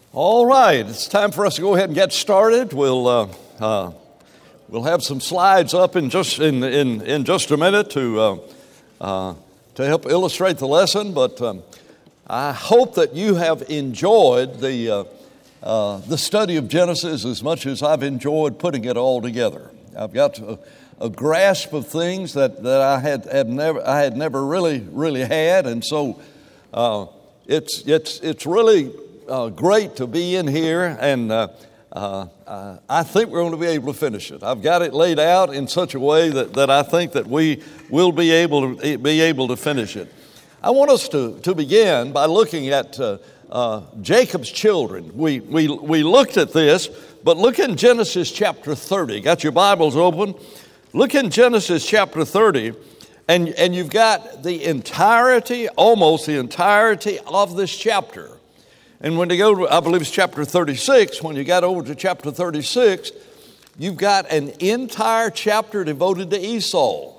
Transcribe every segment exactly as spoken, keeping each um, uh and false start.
All right, it's time for us to go ahead and get started. We'll uh, uh, we'll have some slides up in just in in, in just a minute to uh, uh, to help illustrate the lesson. But um, I hope that you have enjoyed the uh, uh, the study of Genesis as much as I've enjoyed putting it all together. I've got a, a grasp of things that, that I had, had never I had never really really had, and so uh, it's it's it's really. Uh, great to be in here, and uh, uh, uh, I think we're going to be able to finish it. I've got it laid out in such a way that, that I think that we will be able to be able to finish it. I want us to, to begin by looking at uh, uh, Jacob's children. We, we, we looked at this, but look in Genesis chapter thirty. Got your Bibles open? Look in Genesis chapter thirty, and, and you've got the entirety, almost the entirety of this chapter. And when you go to, I believe it's chapter thirty-six, when you got over to chapter thirty-six, you've got an entire chapter devoted to Esau.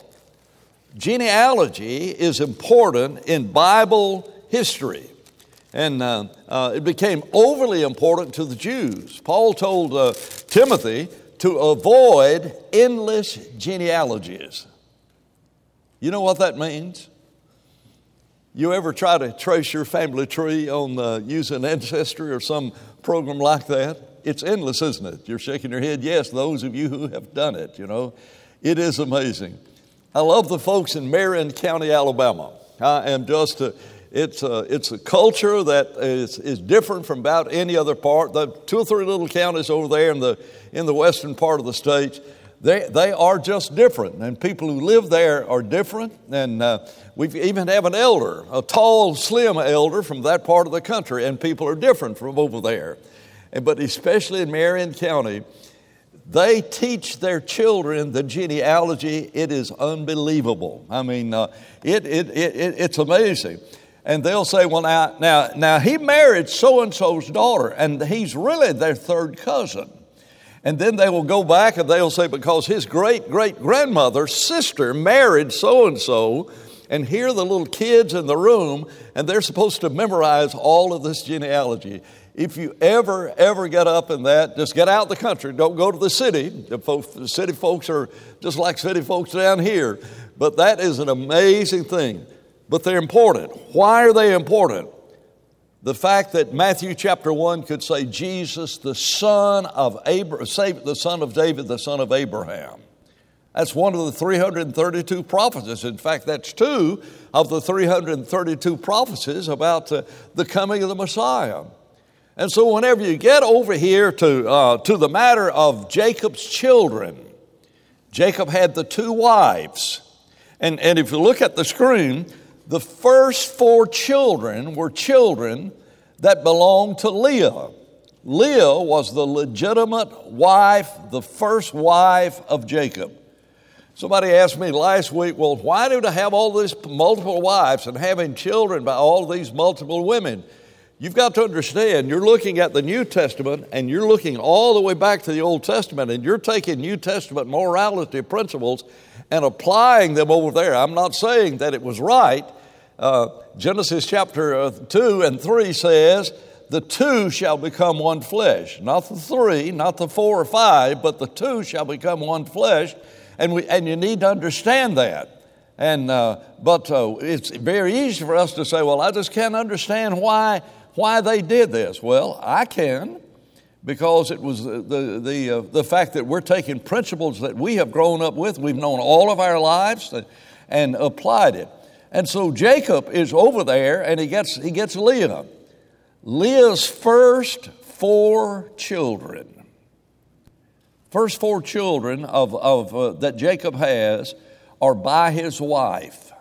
Genealogy is important in Bible history. And uh, uh, it became overly important to the Jews. Paul told uh, Timothy to avoid endless genealogies. You know what that means? You ever try to trace your family tree on uh, using Ancestry or some program like that? It's endless, isn't it? You're shaking your head. Yes, those of you who have done it, you know. It is amazing. I love the folks in Marion County, Alabama. I am just, a, it's, a, it's a culture that is, is different from about any other part. The two or three little counties over there in the, in the western part of the states, They they are just different, and people who live there are different. And uh, we even have an elder, a tall, slim elder from that part of the country, and people are different from over there. And, but especially in Marion County, they teach their children the genealogy. It is unbelievable. I mean, uh, it, it it it's amazing. And they'll say, well, now now now he married so and so's daughter, and he's really their third cousin. And then they will go back and they'll say, because his great-great-grandmother's sister married so-and-so, and here are the little kids in the room, and they're supposed to memorize all of this genealogy. If you ever, ever get up in that, just get out of the country. Don't go to the city. The, folks, the city folks are just like city folks down here. But that is an amazing thing. But they're important. Why are they important? The fact that Matthew chapter one could say Jesus, the son of Abraham, the son of David, the son of Abraham. That's one of the three hundred thirty-two prophecies. In fact, that's two of the three hundred thirty-two prophecies about uh, the coming of the Messiah. And so whenever you get over here to, uh, to the matter of Jacob's children, Jacob had the two wives. And, and if you look at the screen, the first four children were children that belonged to Leah. Leah was the legitimate wife, the first wife of Jacob. Somebody asked me last week, well, why do they have all these multiple wives and having children by all these multiple women? You've got to understand, you're looking at the New Testament and you're looking all the way back to the Old Testament, and you're taking New Testament morality principles and applying them over there. I'm not saying that it was right. Uh, Genesis chapter two and three says, the two shall become one flesh. Not the three, not the four or five, but the two shall become one flesh. And we and you need to understand that. And uh, But uh, it's very easy for us to say, well, I just can't understand why, why they did this. Well, I can, because it was the, the, the, uh, the fact that we're taking principles that we have grown up with, we've known all of our lives, and applied it. And so Jacob is over there, and he gets he gets Leah. Leah's first four children, first four children of, of uh, that Jacob has are by his wife.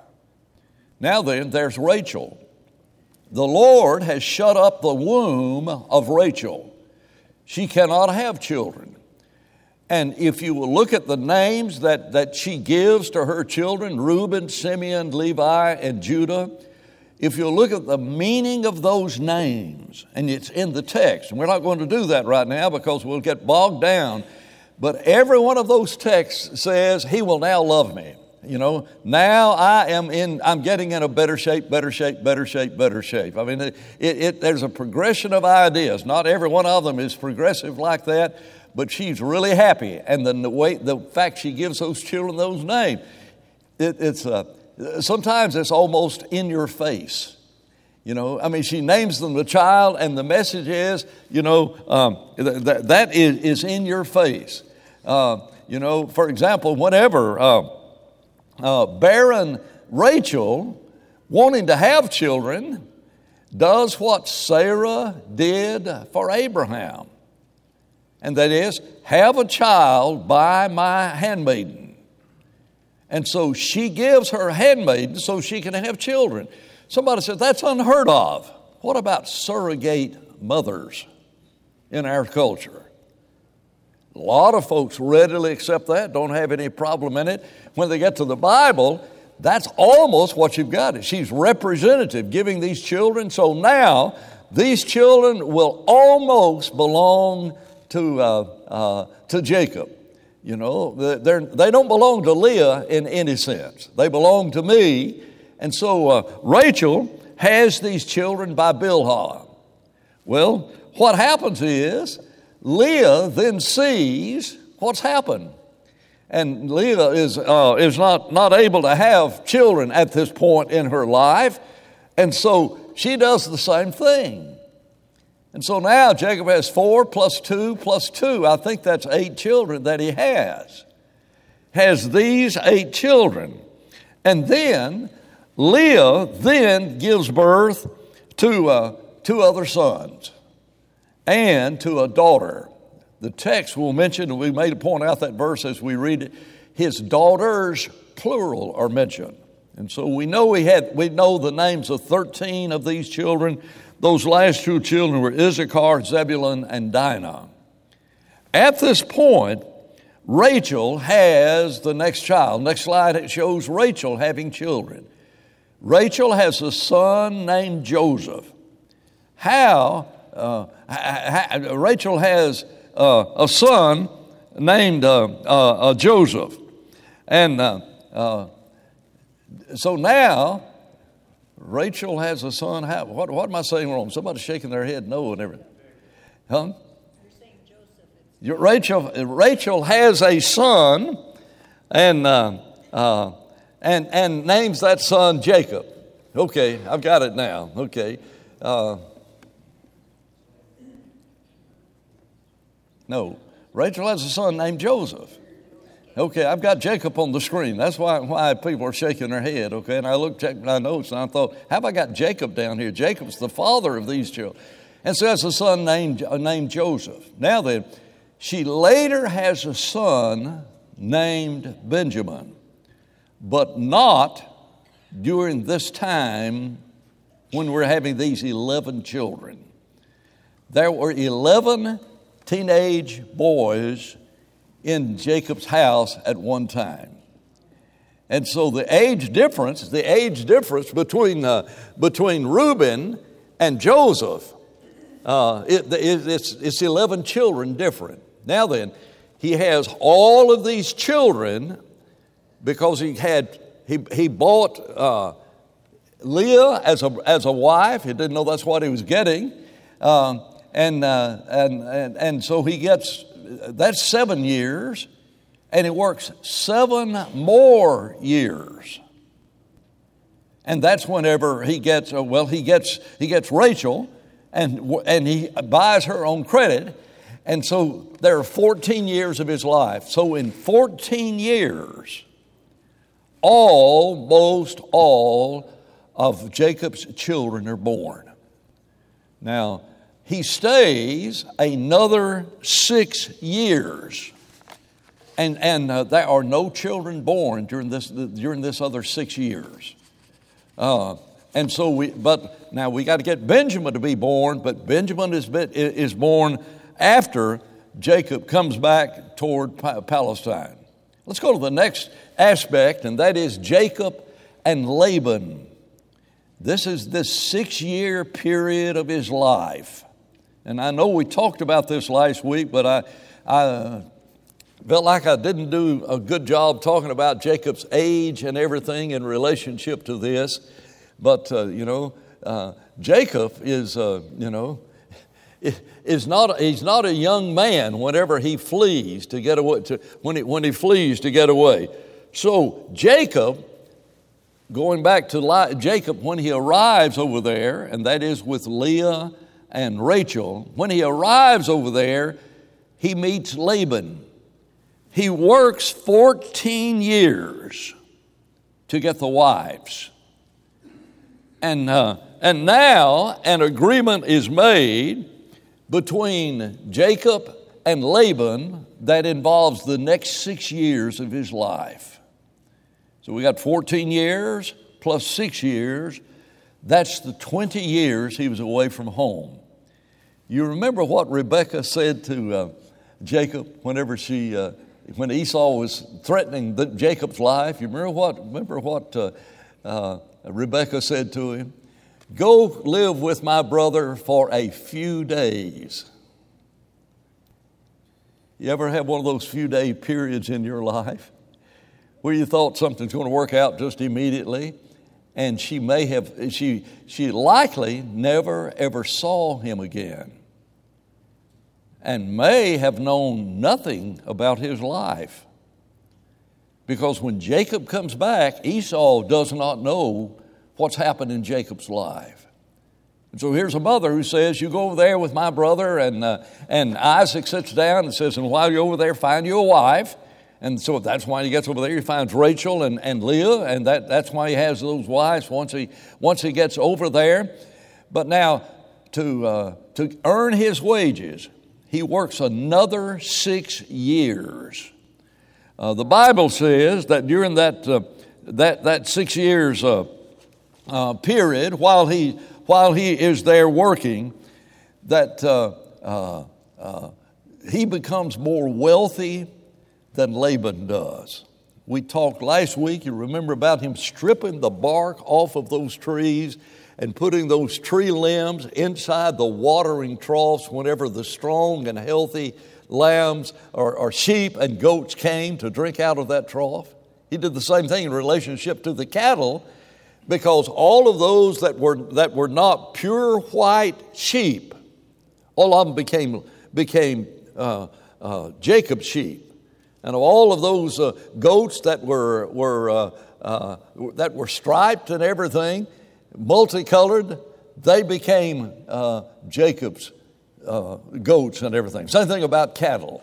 Now then, there's Rachel. The Lord has shut up the womb of Rachel. She cannot have children. And if you will look at the names that, that she gives to her children, Reuben, Simeon, Levi, and Judah, if you look at the meaning of those names, and it's in the text, and we're not going to do that right now because we'll get bogged down, but every one of those texts says, he will now love me. You know, now I am in, I'm getting in a better shape, better shape, better shape, better shape. I mean, it, it, there's a progression of ideas. Not every one of them is progressive like that, but she's really happy. And the, the way, the fact she gives those children those names, it, it's uh, sometimes it's almost in your face. You know, I mean, she names them the child, and the message is, you know, um, th- that is, is in your face. Uh, you know, for example, whenever uh, uh, barren Rachel, wanting to have children, does what Sarah did for Abraham, and that is, have a child by my handmaiden. And so she gives her handmaiden so she can have children. Somebody said, that's unheard of. What about surrogate mothers in our culture? A lot of folks readily accept that, don't have any problem in it. When they get to the Bible, that's almost what you've got. She's representative, giving these children. So now, these children will almost belong to, uh, uh, to Jacob. You know, they're, they don't belong to Leah in any sense. They belong to me. And so uh, Rachel has these children by Bilhah. Well, what happens is Leah then sees what's happened. And Leah is, uh, is not, not able to have children at this point in her life. And so she does the same thing. And so now Jacob has four plus two plus two. I think that's eight children that he has. Has these eight children. And then Leah then gives birth to uh, two other sons and to a daughter. The text will mention, and we made a point out that verse as we read it, his daughters, plural, are mentioned. And so we know we had we know the names of thirteen of these children. Those last two children were Issachar, Zebulun, and Dinah. At this point, Rachel has the next child. Next slide, it shows Rachel having children. Rachel has a son named Joseph. How? Uh, ha, ha, Rachel has uh, a son named uh, uh, uh, Joseph. And uh, uh, so now, Rachel has a son. How, what, what am I saying wrong? Somebody's shaking their head no and everything. Huh? You're saying Joseph. Rachel, Rachel has a son, and uh, uh, and and names that son Jacob. Okay, I've got it now. Okay. Uh, no, Rachel has a son named Joseph. Okay, I've got Jacob on the screen. That's why why people are shaking their head, okay? And I looked at my notes and I thought, how have I got Jacob down here? Jacob's the father of these children. And so that's a son named, uh, named Joseph. Now then, she later has a son named Benjamin, but not during this time when we're having these eleven children. There were eleven teenage boys in Jacob's house at one time. And so the age difference, the age difference between, uh, between Reuben and Joseph, uh, it, it, it's, it's eleven children different. Now then, he has all of these children because he had, he, he bought uh, Leah as a, as a wife. He didn't know that's what he was getting. Um, and, uh, and, and, and so he gets, that's seven years, and he works seven more years. And that's whenever he gets, well, he gets, he gets Rachel, and, and he buys her on credit. And so there are fourteen years of his life. So in fourteen years, almost all of Jacob's children are born. Now, he stays another six years, and and uh, there are no children born during this during this other six years. Uh, and so we, but now we got to get Benjamin to be born. But Benjamin is is born after Jacob comes back toward Palestine. Let's go to the next aspect, and that is Jacob and Laban. This is this six-year period of his life. And I know we talked about this last week, but I, I, Felt like I didn't do a good job talking about Jacob's age and everything in relationship to this. But, uh, you know, uh, Jacob is, uh, you know, is not, he's not a young man whenever he flees to get away, to, when, he, when he flees to get away. So Jacob, going back to Jacob, when he arrives over there, and that is with Leah and Rachel, when he arrives over there, he meets Laban. He works fourteen years to get the wives. And, uh, and now an agreement is made between Jacob and Laban that involves the next six years of his life. So we got fourteen years plus six years. That's the twenty years he was away from home. You remember what Rebekah said to uh, Jacob whenever she, uh, when Esau was threatening the, Jacob's life? You remember what? Remember what uh, uh, Rebekah said to him? Go live with my brother for a few days. You ever have one of those few day periods in your life where you thought something's going to work out just immediately? And she may have, she, she likely never ever saw him again and may have known nothing about his life. Because when Jacob comes back, Esau does not know what's happened in Jacob's life. And so here's a mother who says, you go over there with my brother, and uh, and Isaac sits down and says, and while you're over there, find you a wife. And so that's why he gets over there. He finds Rachel and, and Leah, and that, that's why he has those wives once he once he gets over there. But now, to uh, to earn his wages, he works another six years. Uh, the Bible says that during that uh, that that six years uh, uh, period, while he while he is there working, that uh, uh, uh, he becomes more wealthy than Laban does. We talked last week, you remember about him stripping the bark off of those trees and putting those tree limbs inside the watering troughs whenever the strong and healthy lambs or, or sheep and goats came to drink out of that trough. He did the same thing in relationship to the cattle, because all of those that were that were not pure white sheep, all of them became became uh, uh, Jacob's sheep. And all of those uh, goats that were were uh, uh, that were striped and everything, multicolored, they became uh, Jacob's uh, goats and everything. Same thing about cattle.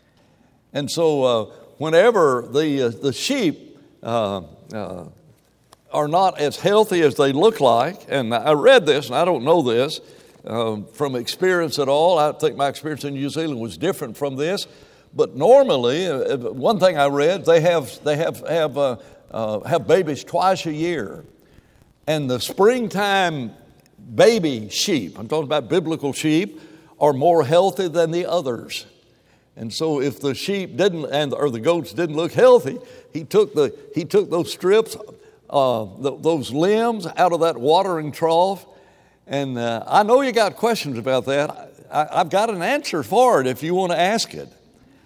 And so, uh, whenever the uh, the sheep uh, uh, are not as healthy as they look like, and I read this, and I don't know this uh, from experience at all. I think my experience in New Zealand was different from this. But normally, uh, one thing I read, they have they have have uh, uh, have babies twice a year, and the springtime baby sheep, I'm talking about biblical sheep, are more healthy than the others. And so, if the sheep didn't and or the goats didn't look healthy, he took the he took those strips, uh, the, those limbs out of that watering trough. And uh, I know you got questions about that. I, I've got an answer for it if you want to ask it.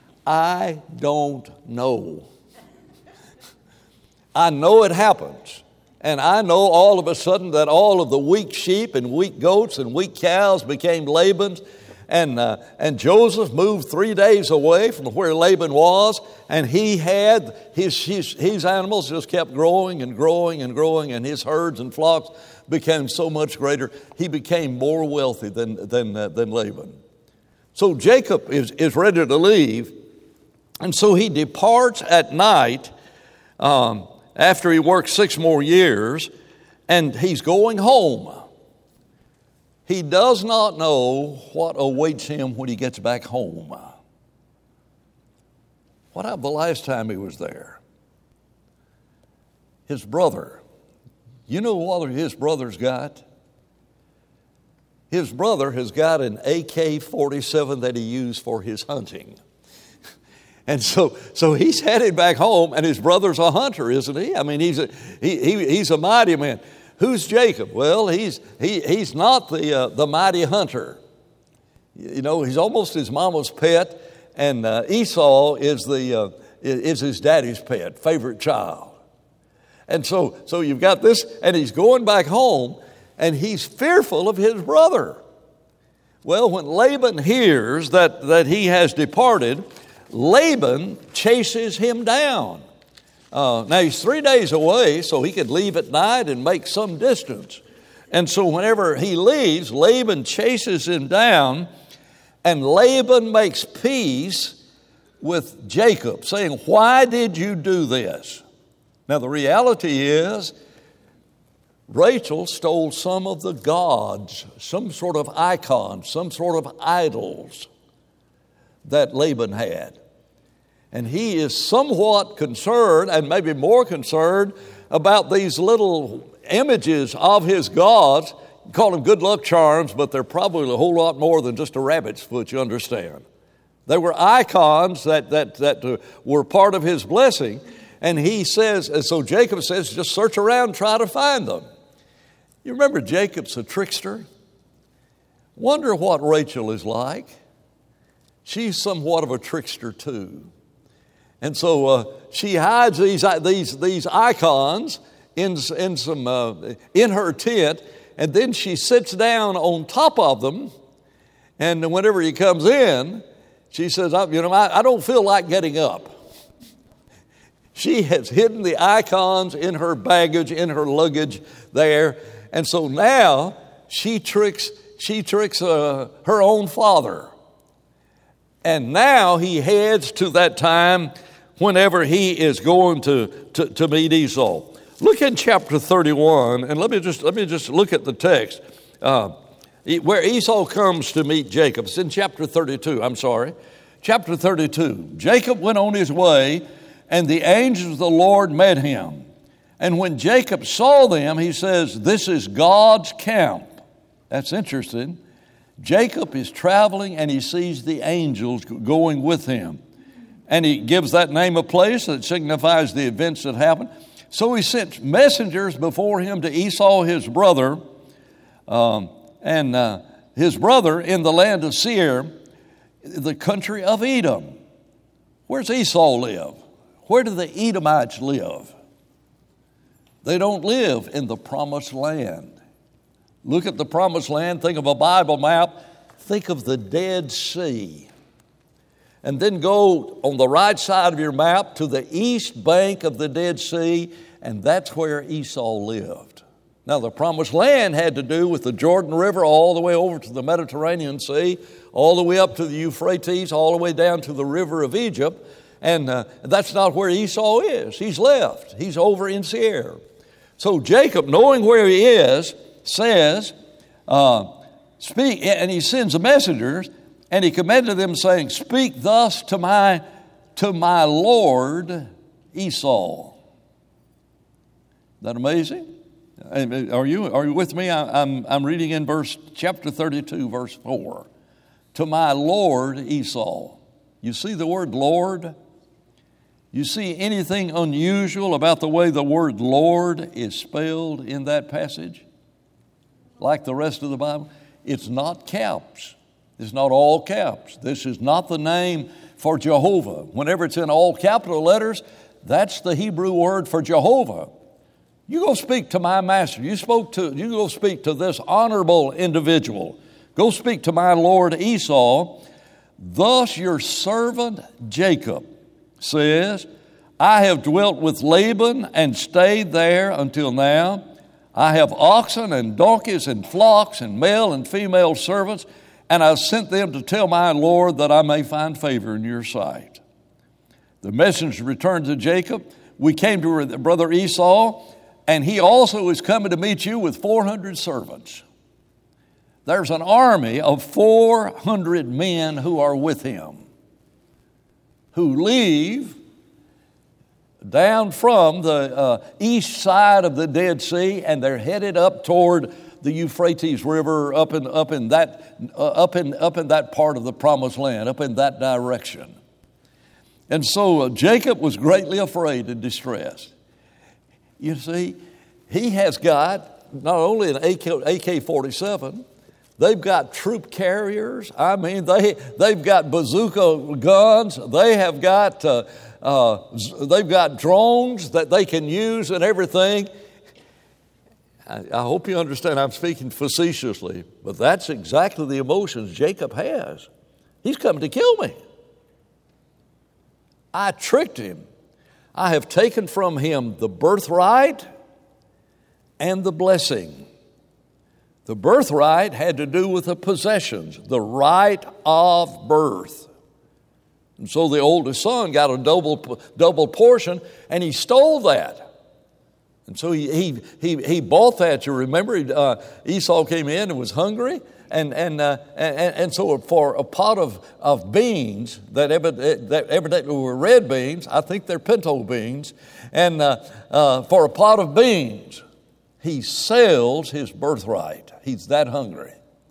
I don't know. I know it happens. And I know all of a sudden that all of the weak sheep and weak goats and weak cows became Laban's. And uh, and Joseph moved three days away from where Laban was. And he had, his, his, his animals just kept growing and growing and growing. And his herds and flocks became so much greater. He became more wealthy than, than, uh, than Laban. So Jacob is, is ready to leave. And so he departs at night um, after he works six more years, and he's going home. He does not know what awaits him when he gets back home. What happened the last time he was there? His brother. You know what his brother's got? His brother has got an A K forty-seven that he used for his hunting. And so, so he's headed back home, and his brother's a hunter, isn't he? I mean, he's a he, he he's a mighty man. Who's Jacob? Well, he's he he's not the uh, the mighty hunter. You know, he's almost his mama's pet, and uh, Esau is, the, uh, is his daddy's pet, favorite child. And so, so you've got this, and he's going back home, and he's fearful of his brother. Well, when Laban hears that, that he has departed, Laban chases him down. Uh, now, he's three days away, so he could leave at night and make some distance. And so whenever he leaves, Laban chases him down, and Laban makes peace with Jacob, saying, "Why did you do this?" Now, the reality is, Rachel stole some of the gods, some sort of icons, some sort of idols that Laban had. And he is somewhat concerned, and maybe more concerned, about these little images of his gods. You call them good luck charms, but they're probably a whole lot more than just a rabbit's foot, you understand. They were icons that, that, that uh, were part of his blessing. And he says, and so Jacob says, just search around, try to find them. You remember Jacob's a trickster? Wonder what Rachel is like. She's somewhat of a trickster too. And so uh, she hides these, these, these icons in, in, some, uh, in her tent, and then she sits down on top of them, and whenever he comes in, she says, I, you know, I, I don't feel like getting up. She has hidden the icons in her baggage, in her luggage there. And so now she tricks, she tricks uh, her own father. And now he heads to that time whenever he is going to, to, to meet Esau. Look in chapter thirty-one, and let me just, let me just look at the text. Uh, where Esau comes to meet Jacob. It's in chapter thirty-two, I'm sorry. Chapter thirty-two. Jacob went on his way, and the angels of the Lord met him. And when Jacob saw them, he says, "This is God's camp." That's interesting. Jacob is traveling and he sees the angels going with him. And he gives that name a place that signifies the events that happened. So he sent messengers before him to Esau, his brother, um, and uh, his brother in the land of Seir, the country of Edom. Where's Esau live? Where do the Edomites live? They don't live in the promised land. Look at the promised land. Think of a Bible map. Think of the Dead Sea. And then go on the right side of your map to the east bank of the Dead Sea, and that's where Esau lived. Now, the promised land had to do with the Jordan River all the way over to the Mediterranean Sea, all the way up to the Euphrates, all the way down to the river of Egypt. And uh, that's not where Esau is. He's left. He's over in Seir. So Jacob, knowing where he is, says, uh, speak, and he sends messengers, and he commanded them, saying, "Speak thus to my, to my Lord Esau." Isn't that amazing? Are you, are you with me? I, I'm, I'm reading in verse, chapter thirty-two, verse four. To my Lord Esau. You see the word Lord? You see anything unusual about the way the word Lord is spelled in that passage? Like the rest of the Bible? It's not caps. It's not all caps. This is not the name for Jehovah. Whenever it's in all capital letters, that's the Hebrew word for Jehovah. You go speak to my master. You spoke to, you go speak to this honorable individual. Go speak to my Lord Esau. Thus your servant Jacob says, I have dwelt with Laban and stayed there until now. I have oxen and donkeys and flocks and male and female servants, and I sent them to tell my Lord that I may find favor in your sight. The messenger returned to Jacob. We came to brother Esau, and he also is coming to meet you with four hundred servants. There's an army of four hundred men who are with him, who leave down from the uh, east side of the Dead Sea, and they're headed up toward the Euphrates River, up in up in that uh, up in up in that part of the Promised Land, up in that direction. And so uh, Jacob was greatly afraid and distressed. You see, he has got not only an A K forty-seven, They've got troop carriers. I mean, they, they've got bazooka guns. They have got, uh, uh, they've got drones that they can use and everything. I, I hope you understand I'm speaking facetiously, but that's exactly the emotions Jacob has. He's coming to kill me. I tricked him. I have taken from him the birthright and the blessing. The birthright had to do with the possessions, the right of birth. And so the oldest son got a double, double portion, and he stole that. And so he, he, he, he bought that. You remember, uh, Esau came in and was hungry. And and, uh, and and so for a pot of, of beans that, evidently, that evidently were red beans, I think they're pinto beans, and uh, uh, for a pot of beans, he sells his birthright. He's that hungry.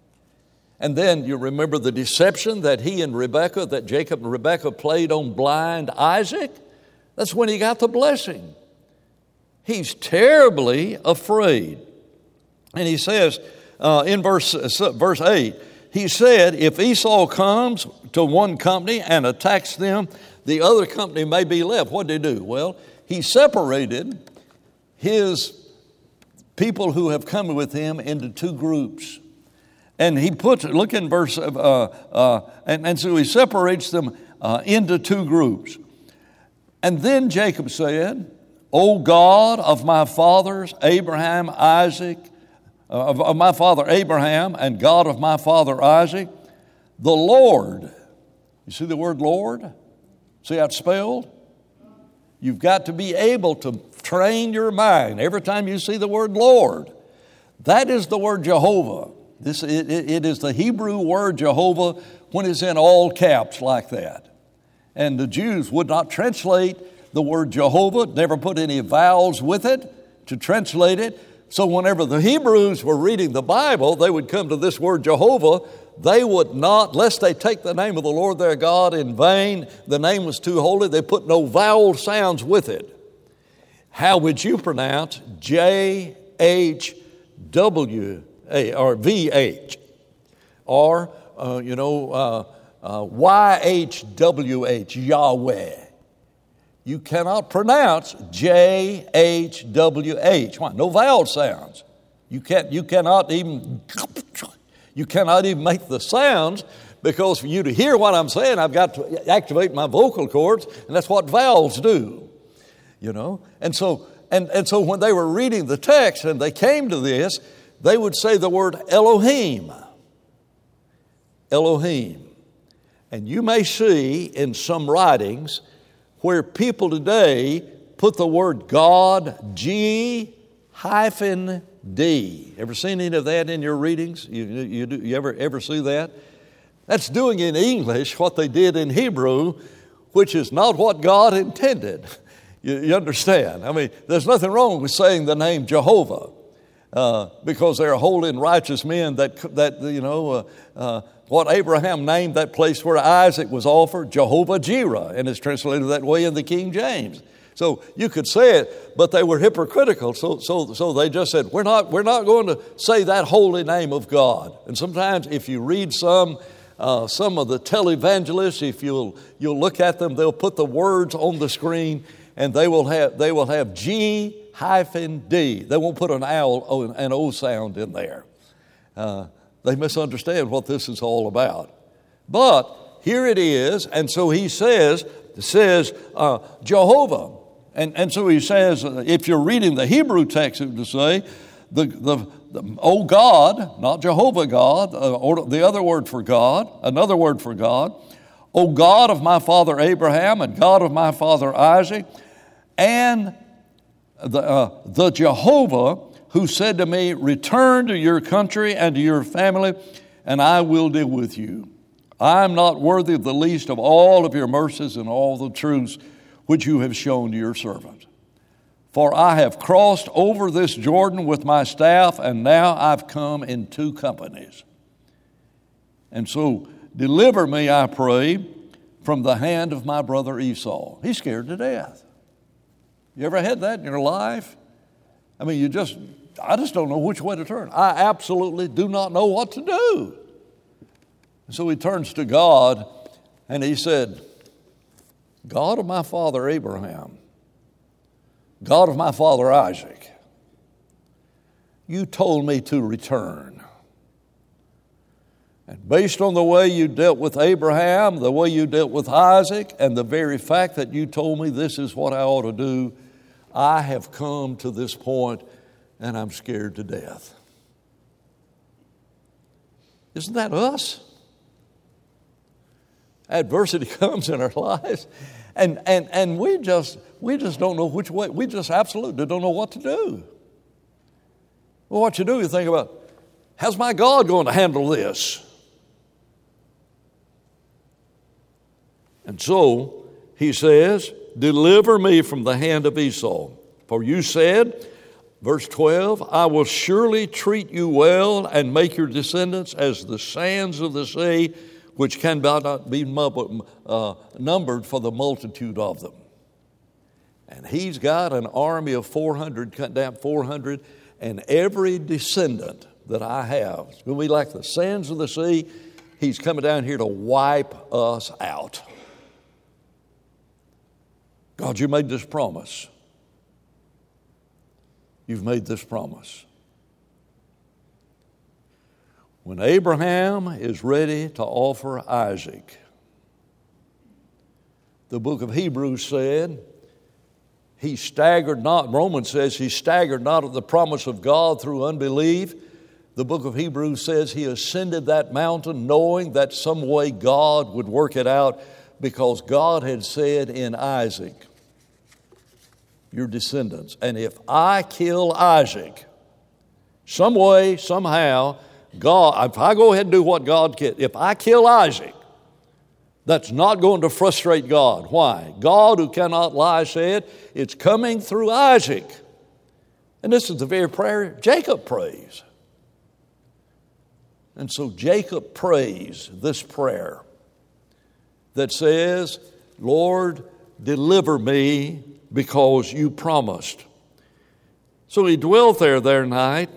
And then you remember the deception that he and Rebekah, that Jacob and Rebekah played on blind Isaac? That's when he got the blessing. He's terribly afraid. And he says uh, in verse, uh, verse eight, he said, if Esau comes to one company and attacks them, the other company may be left. What did he do? Well, he separated his people who have come with him into two groups. And he puts, look in verse, uh, uh, and, and so he separates them uh, into two groups. And then Jacob said, O God of my fathers, Abraham, Isaac, uh, of, of my father Abraham, and God of my father Isaac, the Lord. You see the word Lord? See how it's spelled? You've got to be able to train your mind every time you see the word Lord. That is the word Jehovah. This it, it is the Hebrew word Jehovah when it's in all caps like that. And the Jews would not translate the word Jehovah, never put any vowels with it to translate it. So whenever the Hebrews were reading the Bible, they would come to this word Jehovah. They would not, lest they take the name of the Lord their God in vain, the name was too holy, they put no vowel sounds with it. How would you pronounce J H W A or V H or, uh, you know, uh, uh, Y H W H, Yahweh? You cannot pronounce J H W H. Why? No vowel sounds. You can't. You cannot even. You cannot even make the sounds, because for you to hear what I'm saying, I've got to activate my vocal cords, and that's what vowels do. You know, and so and and so when they were reading the text and they came to this, they would say the word Elohim. Elohim, and you may see in some writings where people today put the word God, G hyphen D. Ever seen any of that in your readings? You, you, you ever, ever see that? That's doing in English what they did in Hebrew, which is not what God intended. You, you understand? I mean, there's nothing wrong with saying the name Jehovah, uh, because they're holy and righteous men that, that you know, uh, uh, what Abraham named that place where Isaac was offered, Jehovah Jireh, and it's translated that way in the King James. So you could say it, but they were hypocritical. So, so, so they just said, we're not, we're not going to say that holy name of God. And sometimes if you read some, uh, some of the televangelists, if you'll, you'll look at them, they'll put the words on the screen, and they will have, they will have G hyphen D. They won't put an owl, an O sound in there. Uh, they misunderstand what this is all about. But here it is, and so he says, says uh, Jehovah. And, and so he says, uh, if you're reading the Hebrew text, it would say, the, the, the oh God, not Jehovah God, uh, or the other word for God, another word for God, O God of my father Abraham and God of my father Isaac, and the, uh, the Jehovah who said to me, return to your country and to your family, and I will deal with you. I am not worthy of the least of all of your mercies and all the truths which you have shown to your servant. For I have crossed over this Jordan with my staff, and now I've come in two companies. And so deliver me, I pray, from the hand of my brother Esau. He's scared to death. You ever had that in your life? I mean, you just I just don't know which way to turn. I absolutely do not know what to do. And so he turns to God and he said, God of my father Abraham, God of my father Isaac, you told me to return. And based on the way you dealt with Abraham, the way you dealt with Isaac, and the very fact that you told me this is what I ought to do, I have come to this point and I'm scared to death. Isn't that us? Adversity comes in our lives, and, and, and we just we just don't know which way. We just absolutely don't know what to do. Well, what you do, you think about, how's my God going to handle this? And so he says, deliver me from the hand of Esau. For you said, verse twelve, I will surely treat you well and make your descendants as the sands of the sea, which can not be uh, numbered for the multitude of them. And he's got an army of four hundred, cut down four hundred, and every descendant that I have, it's going to be like the sands of the sea. He's coming down here to wipe us out. God, you made this promise. You've made this promise. When Abraham is ready to offer Isaac, the book of Hebrews said, he staggered not, Romans says he staggered not at the promise of God through unbelief. The book of Hebrews says he ascended that mountain knowing that some way God would work it out, because God had said in Isaac, your descendants. And if I kill Isaac, some way, somehow, God, if I go ahead and do what God can, if I kill Isaac, that's not going to frustrate God. Why? God, who cannot lie, said, it's coming through Isaac. And this is the very prayer Jacob prays. And so Jacob prays this prayer that says, Lord, deliver me because you promised. So he dwelt there that night.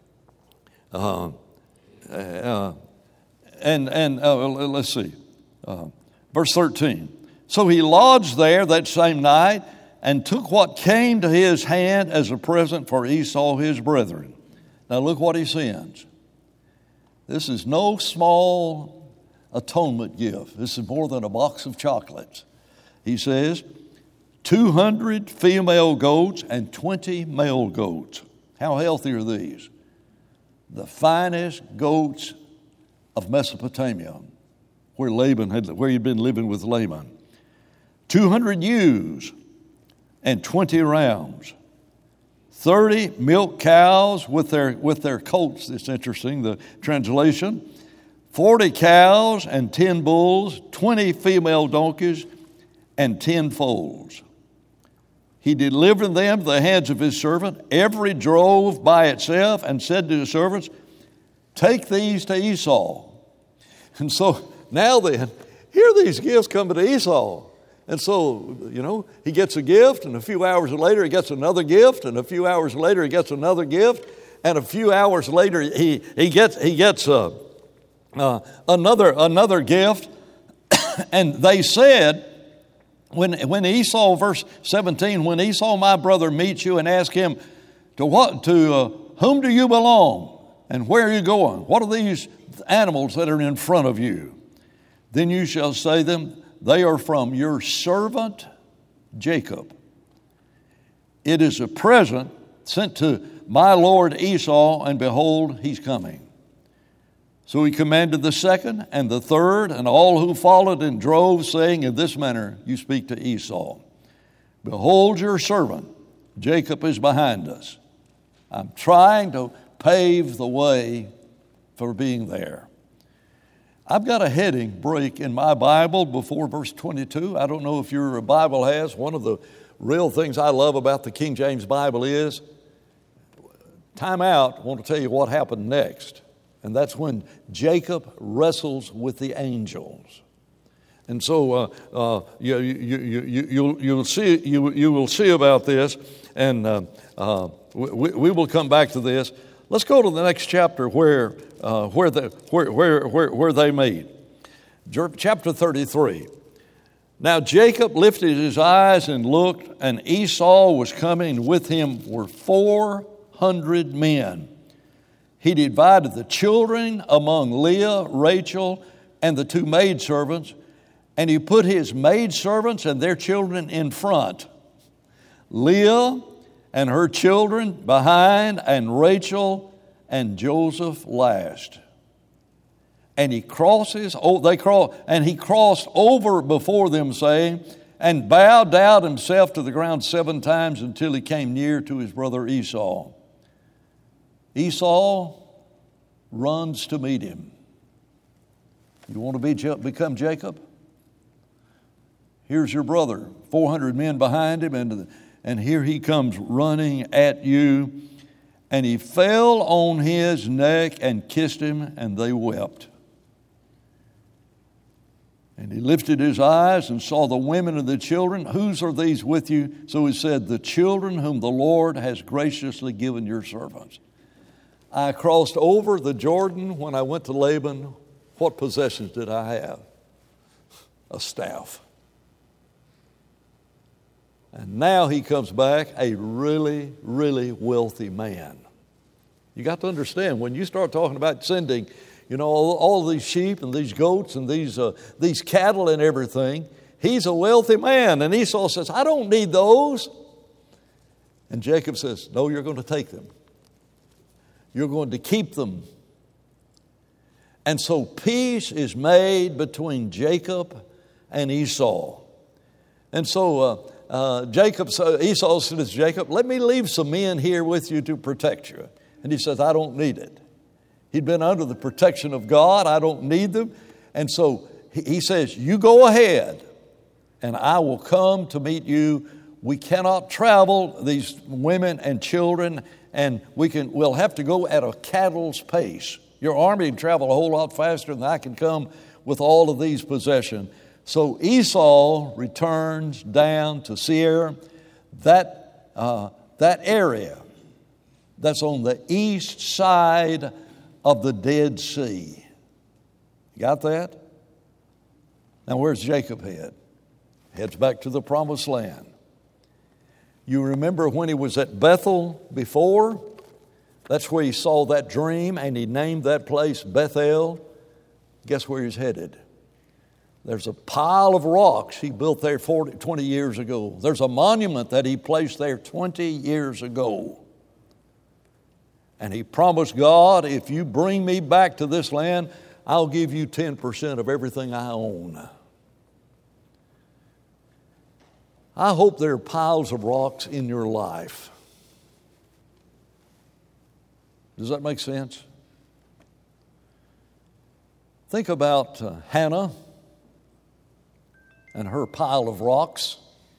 Uh, uh, and and uh, let's see. Uh, verse thirteen. So he lodged there that same night and took what came to his hand as a present for Esau his brethren. Now look what he sends. This is no small atonement gift. This is more than a box of chocolates. He says, two hundred female goats and twenty male goats. How healthy are these? The finest goats of Mesopotamia, where Laban had, where he'd been living with Laban. two hundred ewes and twenty rams. thirty milk cows with their, with their colts. It's interesting, the translation. forty cows and ten bulls, twenty female donkeys, and ten foals. He delivered them to the hands of his servant, every drove by itself, and said to his servants, take these to Esau. And so now then, here these gifts coming to Esau. And so, you know, he gets a gift, and a few hours later he gets another gift, and a few hours later he gets another gift, and a few hours later he, he gets, he gets uh, uh, another, another gift. And they said, When, when Esau, verse seventeen, when Esau, my brother, meets you and asks him, to what, to uh, whom do you belong? And where are you going? What are these animals that are in front of you? Then you shall say them, they are from your servant Jacob. It is a present sent to my lord Esau, and behold, he's coming. So he commanded the second and the third and all who followed in droves, saying, in this manner you speak to Esau, behold, your servant Jacob is behind us. I'm trying to pave the way for being there. I've got a heading break in my Bible before verse twenty-two. I don't know if your Bible has. One of the real things I love about the King James Bible is, time out, I want to tell you what happened next. And that's when Jacob wrestles with the angels. And so uh, uh, you, you, you, you, you'll, you'll see, you, you will see about this. And uh, uh, we, we will come back to this. Let's go to the next chapter where, uh, where, the, where, where, where, where they meet. Chapter thirty-three. Now Jacob lifted his eyes and looked, and Esau was coming. With him were four hundred men. He divided the children among Leah, Rachel, and the two maidservants, and he put his maidservants and their children in front, Leah and her children behind, and Rachel and Joseph last. And he crosses, oh, they cross, and he crossed over before them, saying, and bowed down himself to the ground seven times until he came near to his brother Esau. Esau runs to meet him. You want to be, become Jacob? Here's your brother, four hundred men behind him, and, and here he comes running at you. And he fell on his neck and kissed him, and they wept. And he lifted his eyes and saw the women and the children. Whose are these with you? So he said, the children whom the Lord has graciously given your servants. I crossed over the Jordan when I went to Laban. What possessions did I have? A staff. And now he comes back a really, really wealthy man. You got to understand, when you start talking about sending, you know, all, all these sheep and these goats and these, uh, these cattle and everything, he's a wealthy man. And Esau says, I don't need those. And Jacob says, no, you're going to take them. You're going to keep them. And so peace is made between Jacob and Esau. And so uh, uh, Jacob, so Esau says to Jacob, let me leave some men here with you to protect you. And he says, I don't need it. He'd been under the protection of God. I don't need them. And so he says, you go ahead and I will come to meet you. We cannot travel, these women and children, and we can, we'll have to go at a cattle's pace. Your army can travel a whole lot faster than I can come with all of these possessions. So Esau returns down to Seir, that, uh, that area that's on the east side of the Dead Sea. You got that? Now where's Jacob head? Heads back to the Promised Land. You remember when he was at Bethel before? That's where he saw that dream and he named that place Bethel. Guess where he's headed? There's a pile of rocks he built there forty, twenty years ago. There's a monument that he placed there twenty years ago. And he promised God, if you bring me back to this land, I'll give you ten percent of everything I own. I hope there are piles of rocks in your life. Does that make sense? Think about uh, Hannah and her pile of rocks.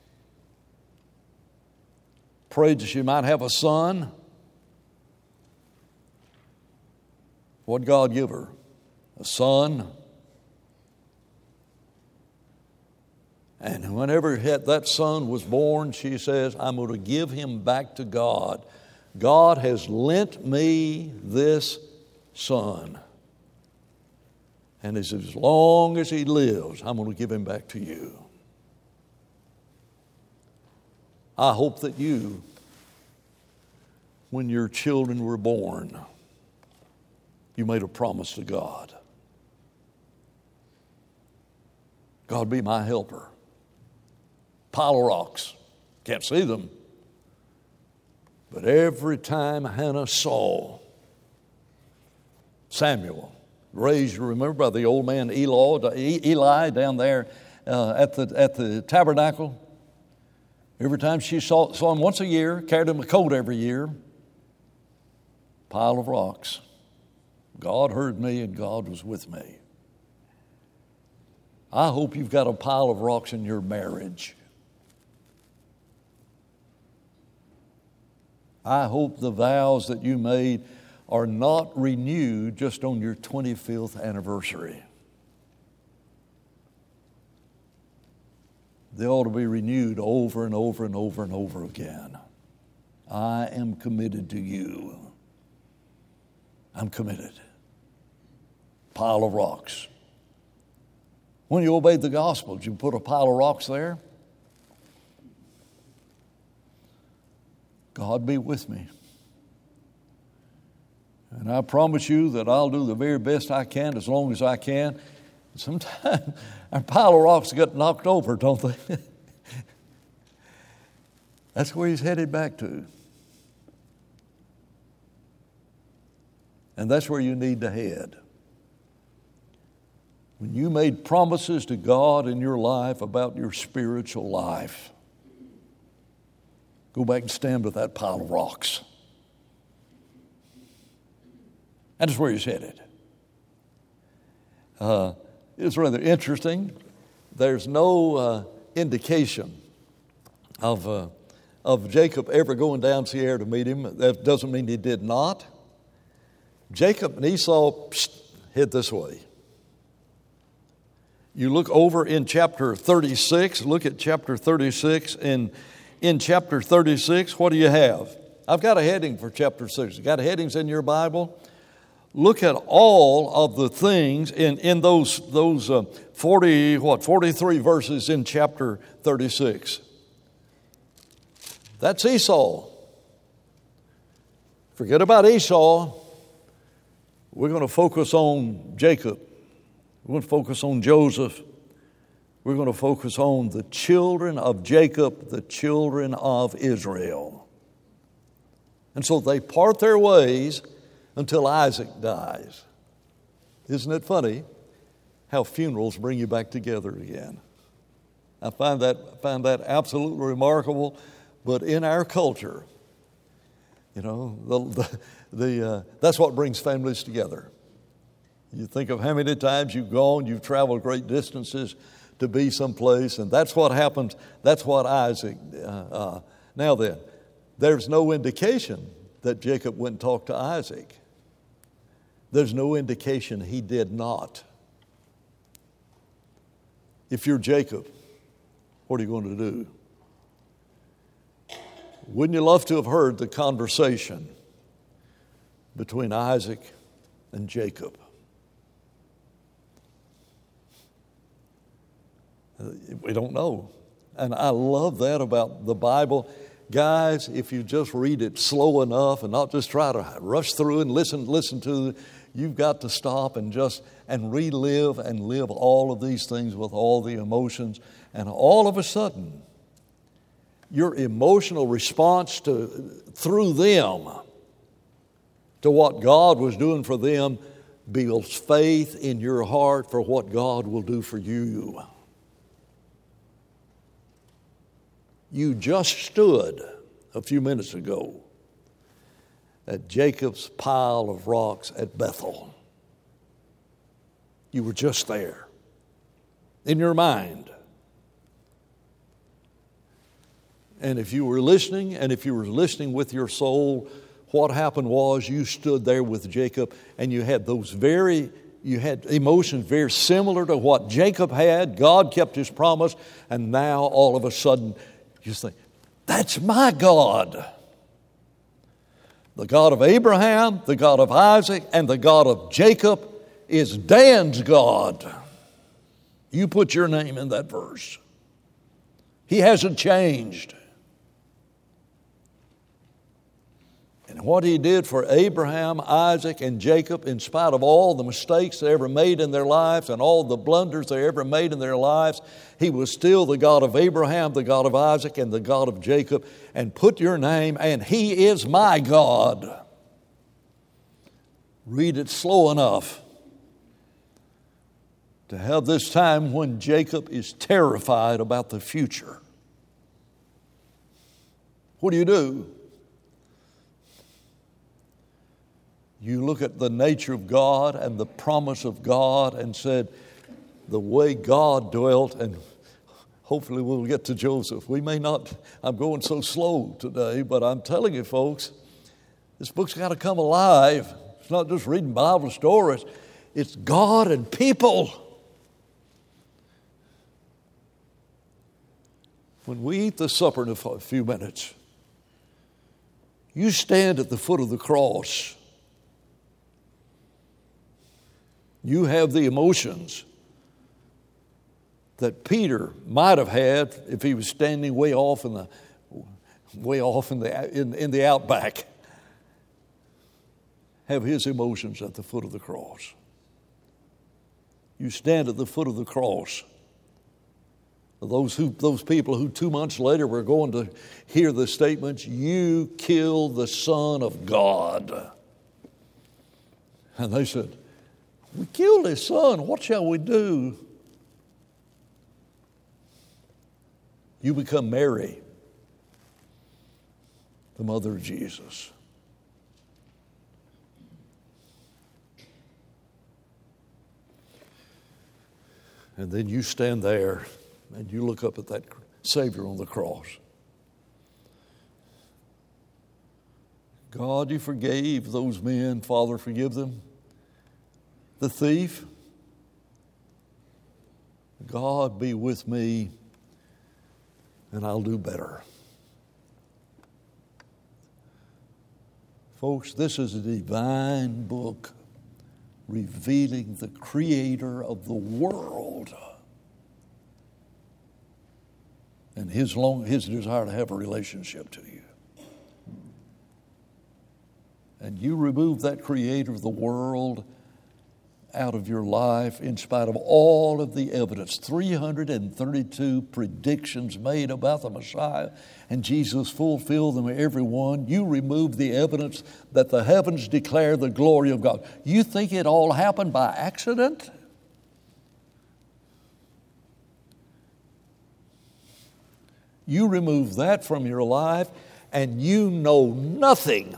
Prayed that she might have a son. What'd God give her? A son. And whenever that son was born, she says, I'm going to give him back to God. God has lent me this son. And as, as long as he lives, I'm going to give him back to you. I hope that you, when your children were born, you made a promise to God. God, be my helper. Pile of rocks. Can't see them. But every time Hannah saw Samuel raised, remember, by the old man Eli, Eli down there uh, at the at the tabernacle, every time she saw, saw him once a year, carried him a coat every year, pile of rocks. God heard me and God was with me. I hope you've got a pile of rocks in your marriage. I hope the vows that you made are not renewed just on your twenty-fifth anniversary. They ought to be renewed over and over and over and over again. I am committed to you. I'm committed. Pile of rocks. When you obeyed the gospel, did you put a pile of rocks there? God be with me. And I promise you that I'll do the very best I can as long as I can. Sometimes our pile of rocks get knocked over, don't they? That's where he's headed back to. And that's where you need to head. When you made promises to God in your life about your spiritual life, go back and stand with that pile of rocks. That's where he's headed. Uh, it's rather interesting. There's no uh, indication of, uh, of Jacob ever going down Seir to meet him. That doesn't mean he did not. Jacob and Esau psst, head this way. You look over in chapter thirty-six, look at chapter thirty-six, and in chapter thirty-six, what do you have? I've got a heading for chapter six. You got headings in your Bible? Look at all of the things in, in those, those uh, forty, what, forty-three verses in chapter thirty-six. That's Esau. Forget about Esau. We're going to focus on Jacob. We're going to focus on Joseph. We're going to focus on the children of Jacob, the children of Israel. And so they part their ways until Isaac dies. Isn't it funny how funerals bring you back together again? I find that, find that absolutely remarkable. But in our culture, you know, the, the, the, uh, that's what brings families together. You think of how many times you've gone, you've traveled great distances to be someplace, and that's what happens. That's what Isaac, uh, uh, now then, there's no indication that Jacob went and talked to Isaac. There's no indication he did not. If you're Jacob, what are you going to do? Wouldn't you love to have heard the conversation between Isaac and Jacob? We don't know. And I love that about the Bible. Guys, if you just read it slow enough and not just try to rush through and listen, listen to it, you've got to stop and just and relive and live all of these things with all the emotions. And all of a sudden, your emotional response to through them to what God was doing for them builds faith in your heart for what God will do for you. You just stood a few minutes ago at Jacob's pile of rocks at Bethel. You were just there in your mind. And if you were listening, and if you were listening with your soul, what happened was you stood there with Jacob and you had those very, you had emotions very similar to what Jacob had. God kept his promise, and now all of a sudden you think, that's my God. The God of Abraham, the God of Isaac, and the God of Jacob is Dan's God. You put your name in that verse. He hasn't changed. And what he did for Abraham, Isaac, and Jacob, in spite of all the mistakes they ever made in their lives and all the blunders they ever made in their lives, he was still the God of Abraham, the God of Isaac, and the God of Jacob. And put your name, and he is my God. Read it slow enough to have this time when Jacob is terrified about the future. What do you do? You look at the nature of God and the promise of God and said, the way God dwelt, and hopefully we'll get to Joseph. We may not, I'm going so slow today, but I'm telling you folks, this book's got to come alive. It's not just reading Bible stories. It's God and people. When we eat the supper in a few minutes, You stand at the foot of the cross. You have the emotions that Peter might have had if he was standing way off in the way off in the in, in the outback. Have his emotions at the foot of the cross. You stand at the foot of the cross. Those who those people who two months later were going to hear the statements, "You killed the Son of God." And they said, "We killed his son. What shall we do?" You become Mary, the mother of Jesus. And then you stand there and you look up at that Savior on the cross. God, you forgave those men. Father, forgive them. The thief, God be with me and I'll do better. Folks, this is a divine book revealing the Creator of the world and his long his desire to have a relationship to you. And you remove that Creator of the world out of your life in spite of all of the evidence. three hundred thirty-two predictions made about the Messiah, and Jesus fulfilled them, every one. You remove the evidence that the heavens declare the glory of God. You think it all happened by accident? You remove that from your life, and you know nothing.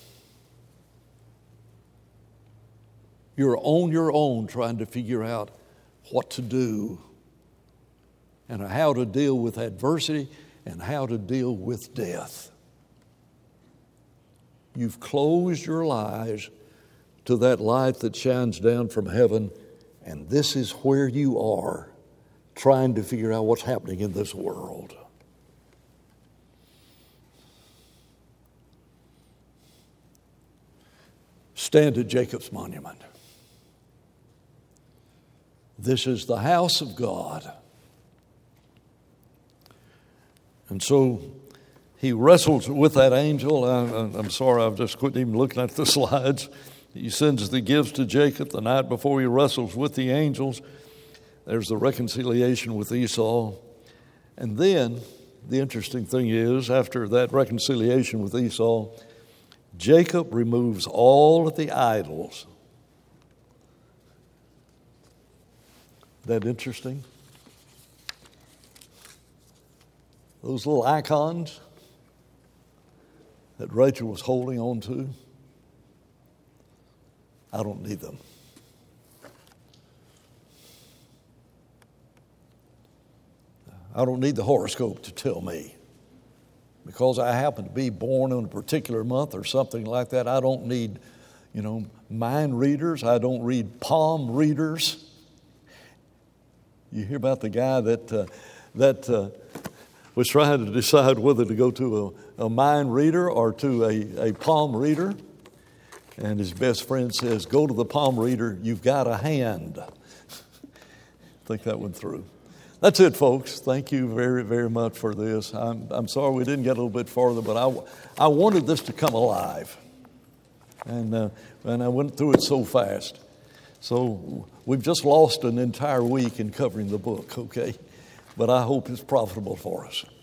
You're on your own trying to figure out what to do and how to deal with adversity and how to deal with death. You've closed your eyes to that light that shines down from heaven, and this is where you are trying to figure out what's happening in this world. Stand at Jacob's monument. This is the house of God. And so he wrestles with that angel. I, I'm sorry, I've just quit even looking at the slides. He sends the gifts to Jacob the night before he wrestles with the angels. There's the reconciliation with Esau. And then the interesting thing is, after that reconciliation with Esau, Jacob removes all of the idols. That interesting? Those little icons that Rachel was holding on to, I don't need them. I don't need the horoscope to tell me. Because I happen to be born in a particular month or something like that, I don't need, you know, mind readers. I don't read palm readers. You hear about the guy that uh, that uh, was trying to decide whether to go to a, a mind reader or to a, a palm reader. And his best friend says, go to the palm reader, you've got a hand. Think that one through. That's it, folks. Thank you very, very much for this. I'm, I'm sorry we didn't get a little bit farther, but I, I wanted this to come alive. And, uh, and I went through it so fast. So we've just lost an entire week in covering the book, okay? But I hope it's profitable for us.